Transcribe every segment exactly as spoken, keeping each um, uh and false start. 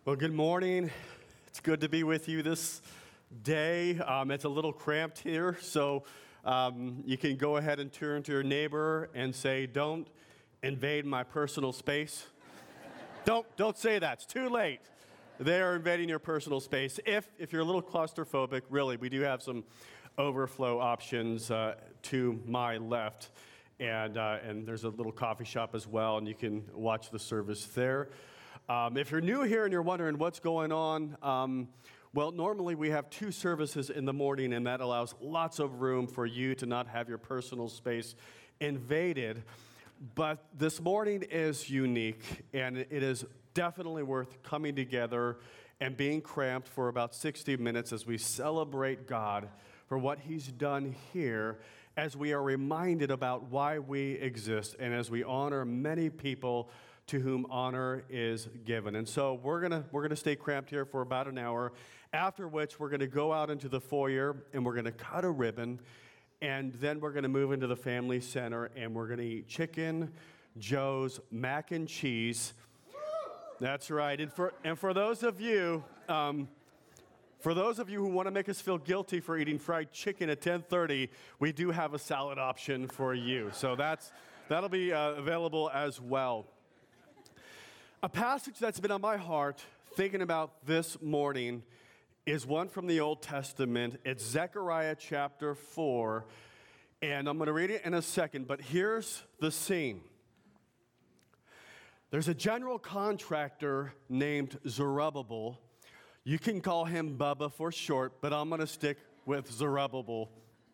Well, good morning. It's good to be with you this day. Um, it's a little cramped here, so um, you can go ahead and turn to your neighbor and say, "Don't invade my personal space." don't don't say that. It's too late. They are invading your personal space. If if you're a little claustrophobic, really, we do have some overflow options uh, to my left, and uh, and there's a little coffee shop as well, and you can watch the service there. Um, if you're new here and you're wondering what's going on, um, well, normally we have two services in the morning, and that allows lots of room for you to not have your personal space invaded. But this morning is unique, and it is definitely worth coming together and being cramped for about sixty minutes as we celebrate God for what He's done here, as we are reminded about why we exist, and as we honor many people to whom honor is given. And so we're gonna we're gonna stay cramped here for about an hour, after which we're gonna go out into the foyer and we're gonna cut a ribbon, and then we're gonna move into the family center and we're gonna eat Chicken Joe's mac and cheese. That's right. And for and for those of you, um, for those of you who want to make us feel guilty for eating fried chicken at ten thirty, we do have a salad option for you. So that's that'll be uh, available as well. A passage that's been on my heart thinking about this morning is one from the Old Testament. It's Zechariah chapter four, and I'm going to read it in a second, but here's the scene. There's a general contractor named Zerubbabel. You can call him Bubba for short, but I'm going to stick with Zerubbabel.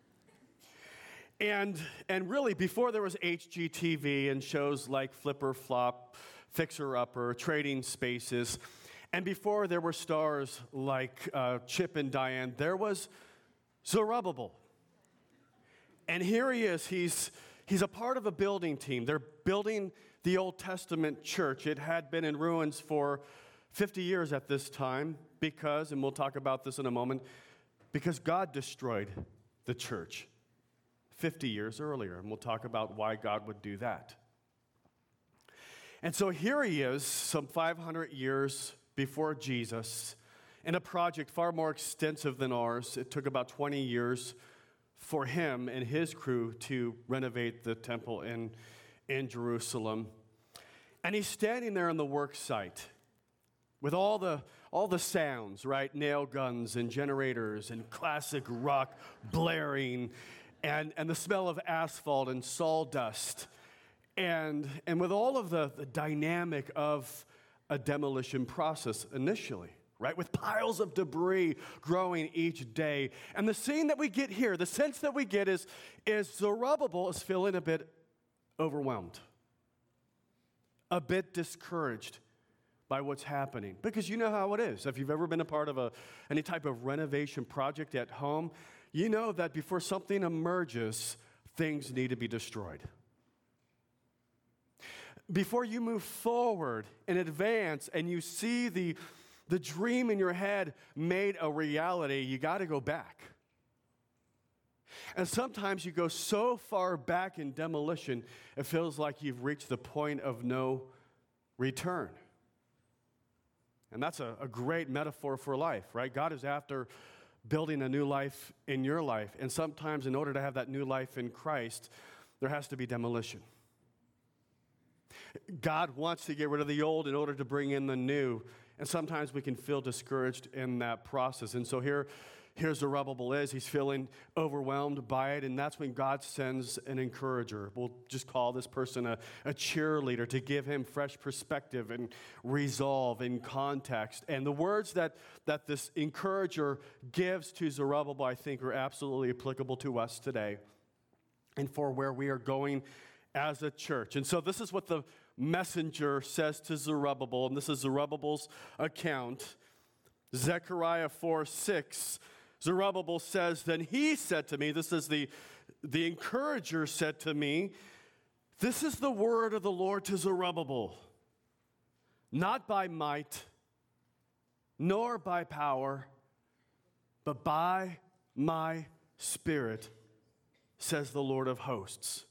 And, and really, before there was H G T V and shows like Flipper Flop, Fixer Upper, Trading Spaces, and before there were stars like uh, Chip and Diane, there was Zerubbabel. And here he is. He's, he's a part of a building team. They're building the Old Testament church. It had been in ruins for fifty years at this time because, and we'll talk about this in a moment, because God destroyed the church fifty years earlier. And we'll talk about why God would do that. And so here he is, some five hundred years before Jesus, in a project far more extensive than ours. It took about twenty years for him and his crew to renovate the temple in, in Jerusalem. And he's standing there on the work site with all the, all the sounds, right? Nail guns and generators and classic rock blaring and, and the smell of asphalt and sawdust. And, and with all of the, the dynamic of a demolition process initially, right? With piles of debris growing each day. And the scene that we get here, the sense that we get is, is Zerubbabel is feeling a bit overwhelmed, a bit discouraged by what's happening. Because you know how it is. If you've ever been a part of a, any type of renovation project at home, you know that before something emerges, things need to be destroyed. Before you move forward and advance and you see the, the dream in your head made a reality, you got to go back. And sometimes you go so far back in demolition, it feels like you've reached the point of no return. And that's a, a great metaphor for life, right? God is after building a new life in your life. And sometimes in order to have that new life in Christ, there has to be demolition. God wants to get rid of the old in order to bring in the new. And sometimes we can feel discouraged in that process. And so here, here's Zerubbabel is. He's feeling overwhelmed by it. And that's when God sends an encourager. We'll just call this person a, a cheerleader to give him fresh perspective and resolve and context. And the words that, that this encourager gives to Zerubbabel, I think, are absolutely applicable to us today and for where we are going as a church. And so this is what the messenger says to Zerubbabel, and this is Zerubbabel's account. Zechariah four six, Zerubbabel says, "Then he said to me," this is the, the encourager said to me, "This is the word of the Lord to Zerubbabel, not by might, nor by power, but by my Spirit, says the Lord of hosts."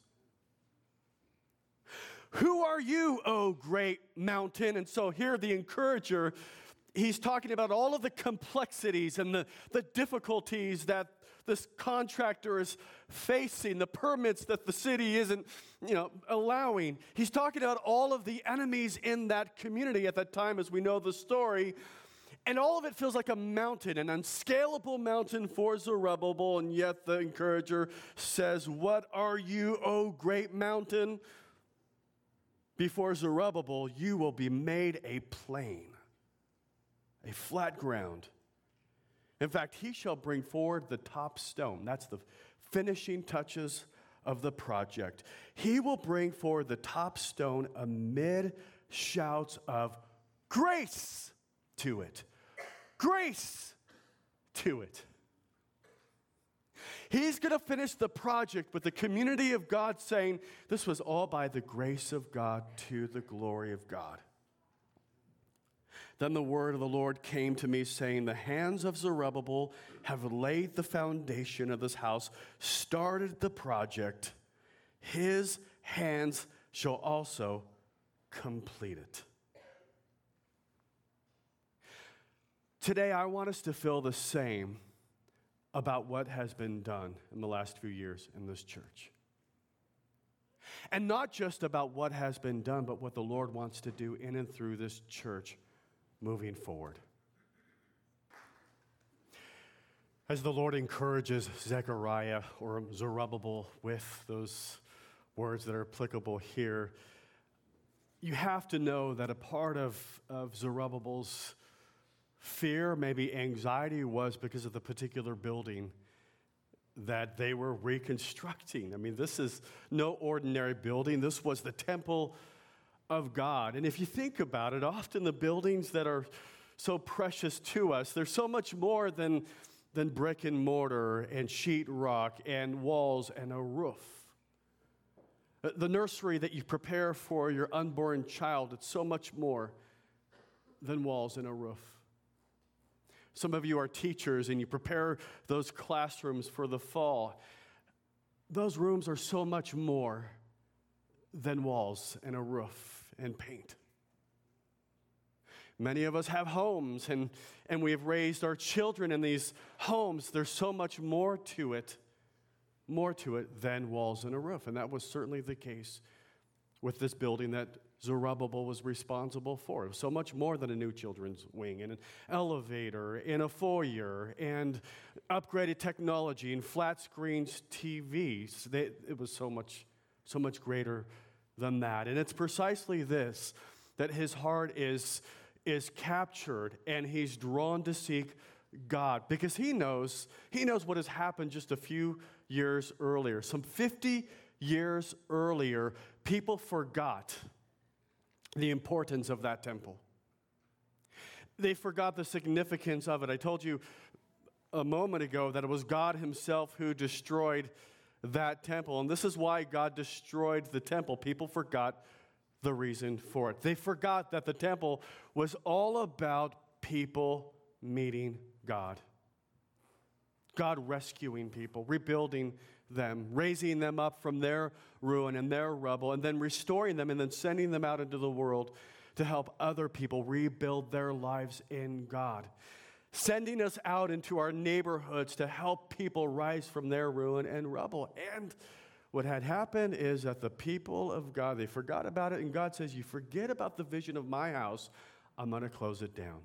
Who are you, O great mountain? And so here the encourager he's talking about all of the complexities and the, the difficulties that this contractor is facing, the permits that the city isn't, you know, allowing. He's talking about all of the enemies in that community at that time, as we know the story. And all of it feels like a mountain, an unscalable mountain for Zerubbabel. And yet the encourager says, "What are you, O great mountain? Before Zerubbabel, you will be made a plain, a flat ground. In fact, he shall bring forward the top stone." That's the finishing touches of the project. "He will bring forward the top stone amid shouts of grace to it." Grace to it. He's going to finish the project with the community of God saying, this was all by the grace of God to the glory of God. Then the word of the Lord came to me, saying, "The hands of Zerubbabel have laid the foundation of this house, started the project. His hands shall also complete it." Today, I want us to feel the same about what has been done in the last few years in this church. And not just about what has been done, but what the Lord wants to do in and through this church moving forward. As the Lord encourages Zechariah or Zerubbabel with those words that are applicable here, you have to know that a part of, of Zerubbabel's fear, maybe anxiety, was because of the particular building that they were reconstructing. I mean, this is no ordinary building. This was the temple of God. And if you think about it, often the buildings that are so precious to us, they're so much more than, than brick and mortar and sheetrock and walls and a roof. The nursery that you prepare for your unborn child, it's so much more than walls and a roof. Some of you are teachers and you prepare those classrooms for the fall. Those rooms are so much more than walls and a roof and paint. Many of us have homes and, and we have raised our children in these homes. There's so much more to it, more to it than walls and a roof. And that was certainly the case with this building that Zerubbabel was responsible for. It was so much more than a new children's wing and an elevator and a foyer and upgraded technology and flat screens T Vs. They, it was so much, so much greater than that. And it's precisely this, that his heart is, is captured and he's drawn to seek God because he knows, he knows what has happened just a few years earlier. Some fifty years earlier, people forgot the importance of that temple. They forgot the significance of it. I told you a moment ago that it was God himself who destroyed that temple. And this is why God destroyed the temple. People forgot the reason for it. They forgot that the temple was all about people meeting God. God rescuing people, rebuilding them, raising them up from their ruin and their rubble, and then restoring them and then sending them out into the world to help other people rebuild their lives in God. Sending us out into our neighborhoods to help people rise from their ruin and rubble. And what had happened is that the people of God, they forgot about it, and God says, you forget about the vision of my house, I'm going to close it down.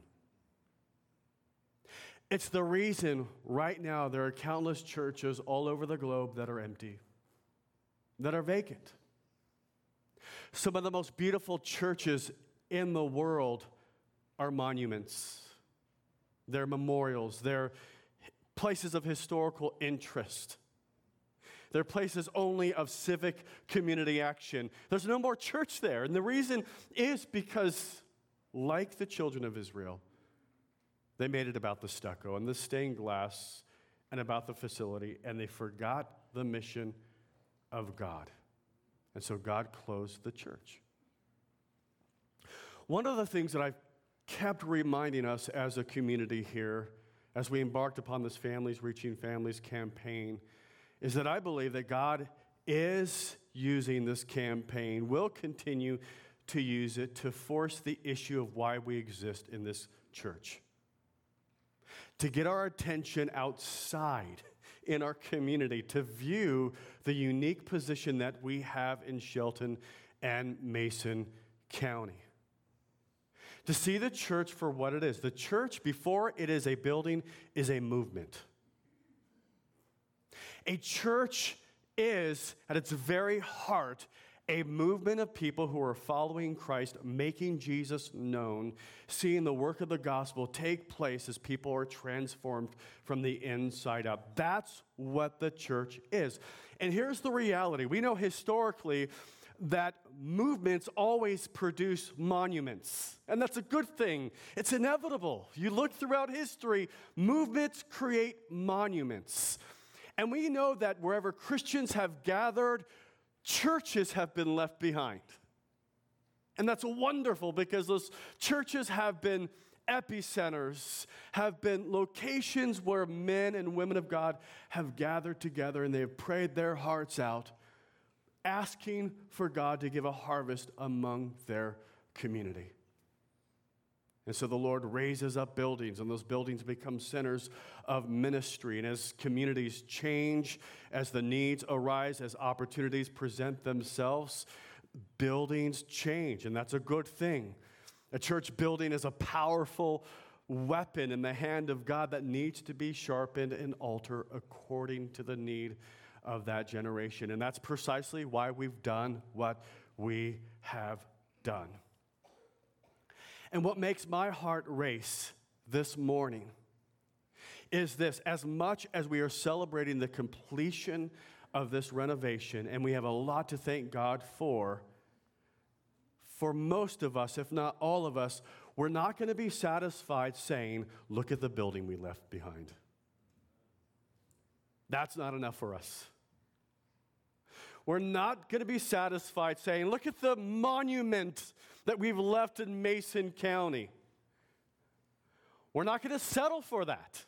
It's the reason right now there are countless churches all over the globe that are empty, that are vacant. Some of the most beautiful churches in the world are monuments. They're memorials. They're places of historical interest. They're places only of civic community action. There's no more church there. And the reason is because, like the children of Israel, they made it about the stucco and the stained glass and about the facility, and they forgot the mission of God. And so God closed the church. One of the things that I've kept reminding us as a community here, as we embarked upon this Families Reaching Families campaign, is that I believe that God is using this campaign, will continue to use it to force the issue of why we exist in this church. To get our attention outside in our community, to view the unique position that we have in Shelton and Mason County. To see the church for what it is. The church, before it is a building, is a movement. A church is, at its very heart, a movement of people who are following Christ, making Jesus known, seeing the work of the gospel take place as people are transformed from the inside out. That's what the church is. And here's the reality. We know historically that movements always produce monuments, and that's a good thing. It's inevitable. You look throughout history, movements create monuments. And we know that wherever Christians have gathered, churches have been left behind. And that's wonderful because those churches have been epicenters, have been locations where men and women of God have gathered together and they have prayed their hearts out, asking for God to give a harvest among their community. And so the Lord raises up buildings, and those buildings become centers of ministry. And as communities change, as the needs arise, as opportunities present themselves, buildings change, and that's a good thing. A church building is a powerful weapon in the hand of God that needs to be sharpened and altered according to the need of that generation. And that's precisely why we've done what we have done. And what makes my heart race this morning is this: as much as we are celebrating the completion of this renovation, and we have a lot to thank God for, for most of us, if not all of us, we're not going to be satisfied saying, look at the building we left behind. That's not enough for us. We're not going to be satisfied saying, look at the monument that we've left in Mason County. We're not going to settle for that.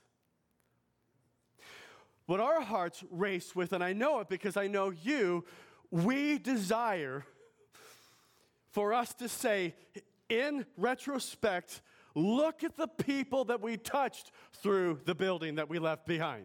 What our hearts race with, and I know it because I know you, we desire for us to say, in retrospect, look at the people that we touched through the building that we left behind.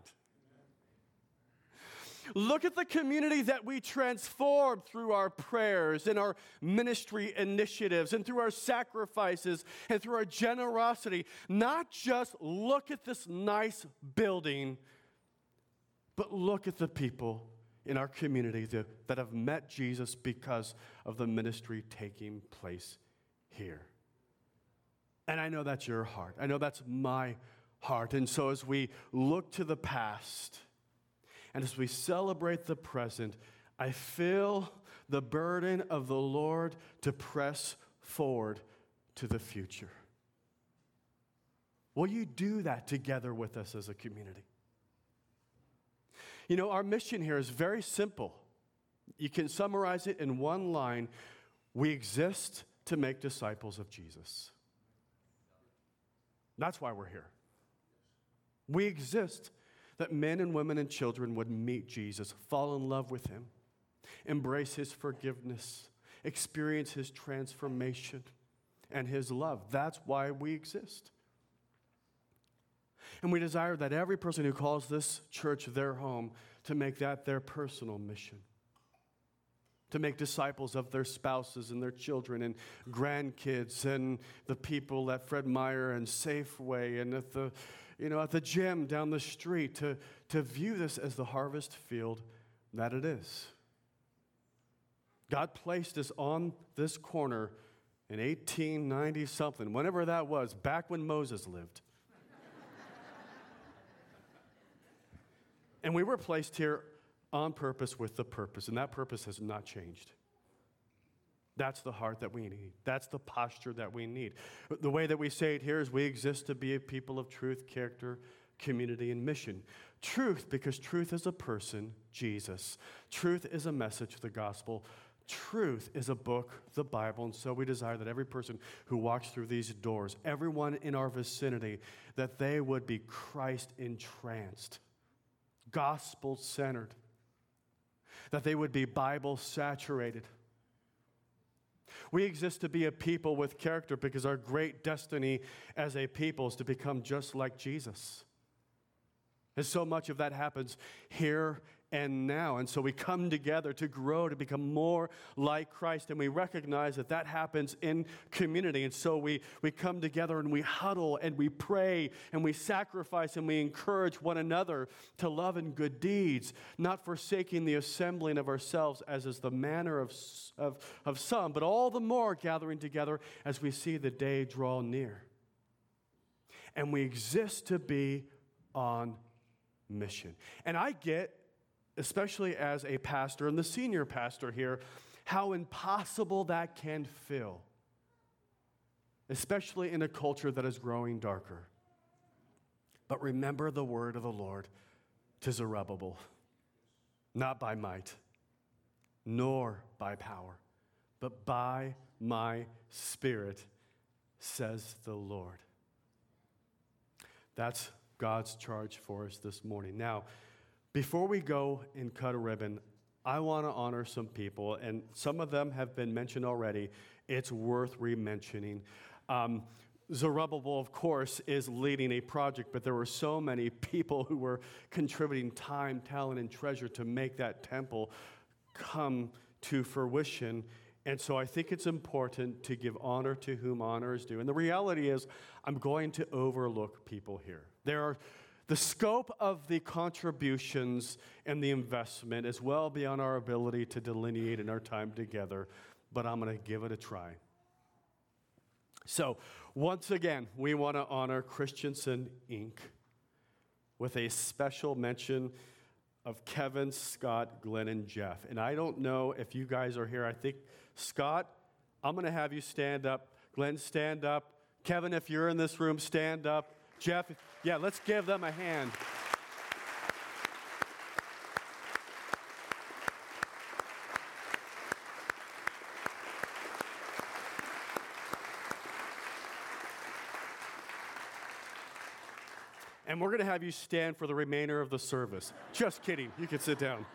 Look at the community that we transformed through our prayers and our ministry initiatives and through our sacrifices and through our generosity. Not just look at this nice building, but look at the people in our community that, that have met Jesus because of the ministry taking place here. And I know that's your heart. I know that's my heart. And so as we look to the past, and as we celebrate the present, I feel the burden of the Lord to press forward to the future. Will you do that together with us as a community? You know, our mission here is very simple. You can summarize it in one line. We exist to make disciples of Jesus. That's why we're here. We exist that men and women and children would meet Jesus, fall in love with him, embrace his forgiveness, experience his transformation and his love. That's why we exist. And we desire that every person who calls this church their home to make that their personal mission, to make disciples of their spouses and their children and grandkids and the people at Fred Meyer and Safeway and at the you know, at the gym down the street, to, to view this as the harvest field that it is. God placed us on this corner in eighteen ninety something, whenever that was, back when Moses lived. And we were placed here on purpose with the purpose, and that purpose has not changed. That's the heart that we need. That's the posture that we need. The way that we say it here is we exist to be a people of truth, character, community, and mission. Truth, because truth is a person, Jesus. Truth is a message, the gospel. Truth is a book, the Bible. And so we desire that every person who walks through these doors, everyone in our vicinity, that they would be Christ-entranced, gospel-centered, that they would be Bible-saturated. We exist to be a people with character because our great destiny as a people is to become just like Jesus. And so much of that happens here and now. And so we come together to grow, to become more like Christ. And we recognize that that happens in community. And so we, we come together and we huddle and we pray and we sacrifice and we encourage one another to love and good deeds, not forsaking the assembling of ourselves as is the manner of, of, of some, but all the more gathering together as we see the day draw near. And we exist to be on mission. And I get, especially as a pastor and the senior pastor here, how impossible that can feel, especially in a culture that is growing darker. But remember the word of the Lord to Zerubbabel, not by might, nor by power, but by my Spirit, says the Lord. That's God's charge for us this morning. Now, before we go and cut a ribbon, I want to honor some people, and some of them have been mentioned already. It's worth re-mentioning. Um, Zerubbabel, of course, is leading a project, but there were so many people who were contributing time, talent, and treasure to make that temple come to fruition. And so I think it's important to give honor to whom honor is due. And the reality is, I'm going to overlook people here. There are the scope of the contributions and the investment is well beyond our ability to delineate in our time together, but I'm going to give it a try. So, once again, we want to honor Christensen, Incorporated with a special mention of Kevin, Scott, Glenn, and Jeff. And I don't know if you guys are here. I think, Scott, I'm going to have you stand up. Glenn, stand up. Kevin, if you're in this room, stand up. Jeff, yeah, let's give them a hand. And we're going to have you stand for the remainder of the service. Just kidding. You can sit down.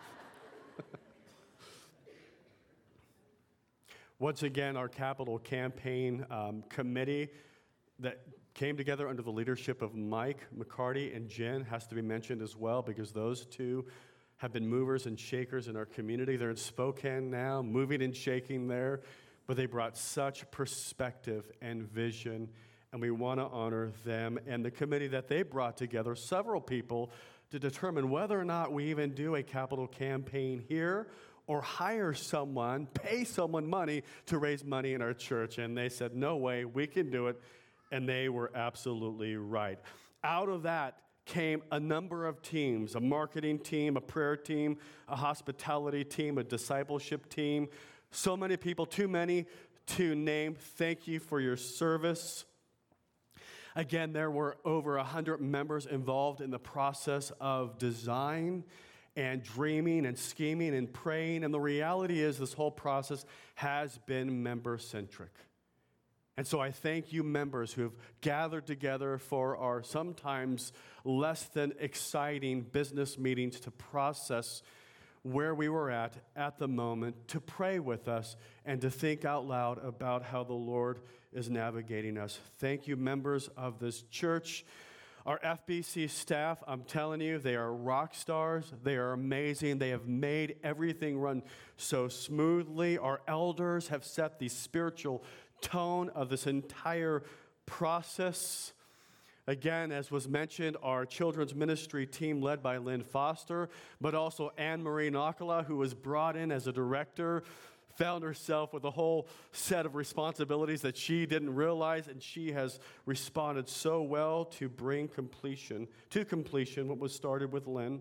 Once again, our capital campaign um, committee that came together under the leadership of Mike McCarty and Jen has to be mentioned as well, because those two have been movers and shakers in our community. They're in Spokane now, moving and shaking there, but they brought such perspective and vision, and we want to honor them and the committee that they brought together, several people, to determine whether or not we even do a capital campaign here or hire someone, pay someone money to raise money in our church. And they said, no way, we can do it. And they were absolutely right. Out of that came a number of teams, a marketing team, a prayer team, a hospitality team, a discipleship team. So many people, too many to name. Thank you for your service. Again, there were over one hundred members involved in the process of design and dreaming and scheming and praying. And the reality is this whole process has been member-centric. And so I thank you members who have gathered together for our sometimes less than exciting business meetings to process where we were at at the moment, to pray with us, and to think out loud about how the Lord is navigating us. Thank you, members of this church. Our F B C staff, I'm telling you, they are rock stars. They are amazing. They have made everything run so smoothly. Our elders have set the spiritual tone of this entire process. Again, as was mentioned, our children's ministry team led by Lynn Foster, but also Anne-Marie Nakala, who was brought in as a director, found herself with a whole set of responsibilities that she didn't realize, and she has responded so well to bring completion to completion what was started with Lynn.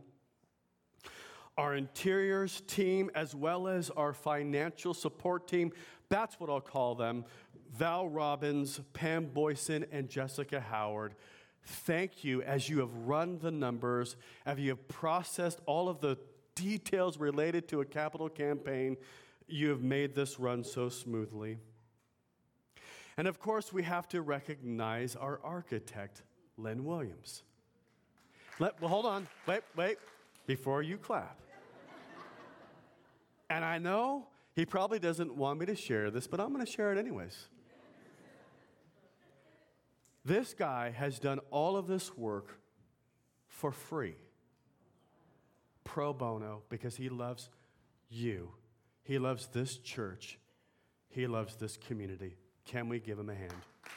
Our interiors team, as well as our financial support team, that's what I'll call them, Val Robbins, Pam Boyson, and Jessica Howard. Thank you as you have run the numbers, as you have processed all of the details related to a capital campaign. You have made this run so smoothly. And of course, we have to recognize our architect, Lynn Williams. Let, well, hold on. Wait, wait. Before you clap. And I know He probably doesn't want me to share this, but I'm going to share it anyways. This guy has done all of this work for free, pro bono, because he loves you. He loves this church. He loves this community. Can we give him a hand?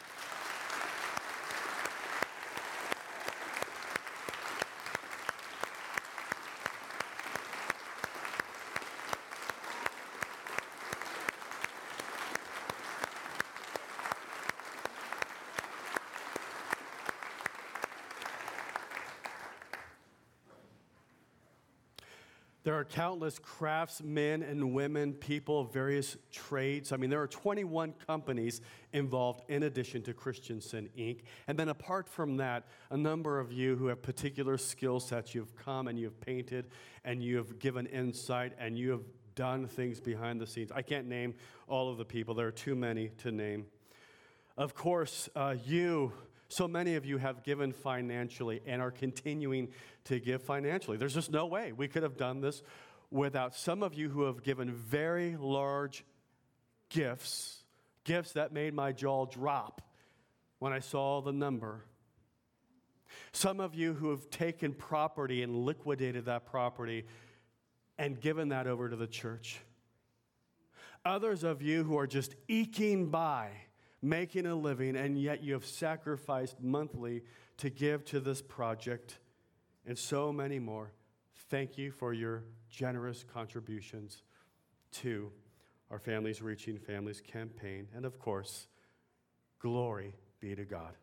There are countless craftsmen and women, people of various trades. I mean, there are twenty-one companies involved in addition to Christensen, Incorporated. And then apart from that, a number of you who have particular skill sets, you've come and you've painted and you have given insight and you have done things behind the scenes. I can't name all of the people. There are too many to name. Of course, uh, you... So many of you have given financially and are continuing to give financially. There's just no way we could have done this without some of you who have given very large gifts, gifts that made my jaw drop when I saw the number. Some of you who have taken property and liquidated that property and given that over to the church. Others of you who are just eking by, making a living, and yet you have sacrificed monthly to give to this project, and so many more. Thank you for your generous contributions to our Families Reaching Families campaign. And of course, glory be to God.